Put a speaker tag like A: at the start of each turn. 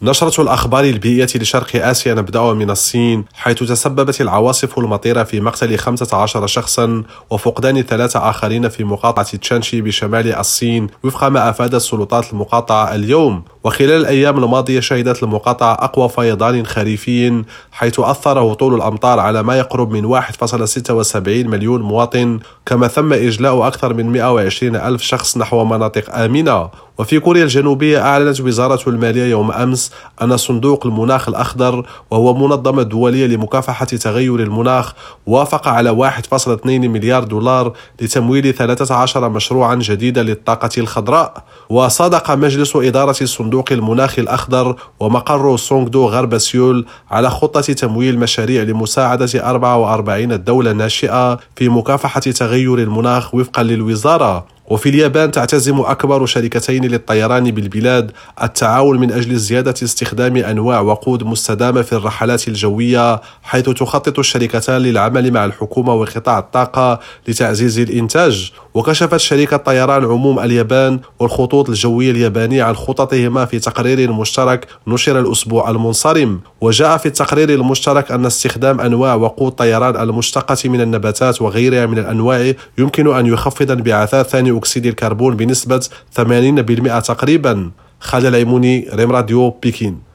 A: نشرة الأخبار البيئية لشرق آسيا نبدأ من الصين، حيث تسببت العواصف المطيرة في مقتل 15 شخصا وفقدان 3 آخرين في مقاطعة تشانشي بشمال الصين، وفق ما أفادت سلطات المقاطعة اليوم. وخلال الأيام الماضية شهدت المقاطعة أقوى فيضان خريفي، حيث أثر هطول الأمطار على ما يقرب من 1.76 مليون مواطن، كما تم إجلاء أكثر من 120 ألف شخص نحو مناطق آمنة. وفي كوريا الجنوبية أعلنت وزارة المالية يوم أمس أن صندوق المناخ الأخضر، وهو منظمة دولية لمكافحة تغير المناخ، وافق على 1.2 مليار دولار لتمويل 13 مشروعا جديدا للطاقة الخضراء. وصادق مجلس إدارة صندوق المناخ الأخضر ومقر سونغدو غرب سيول على خطة تمويل مشاريع لمساعدة 44 دولة ناشئة في مكافحة تغير المناخ وفقا للوزارة. وفي اليابان تعتزم أكبر شركتين للطيران بالبلاد التعاون من أجل زيادة استخدام أنواع وقود مستدامة في الرحلات الجوية، حيث تخطط الشركتان للعمل مع الحكومة وقطاع الطاقة لتعزيز الإنتاج. وكشفت شركة طيران عموم اليابان والخطوط الجوية اليابانية عن خططهما في تقرير مشترك نشر الأسبوع المنصرم. وجاء في التقرير المشترك أن استخدام أنواع وقود طيران المشتقة من النباتات وغيرها من الأنواع يمكن أن يخفض انبعاثات ثاني أكسيد الكربون بنسبة 80% تقريبا. خالد العيموني، ريم راديو، بكين.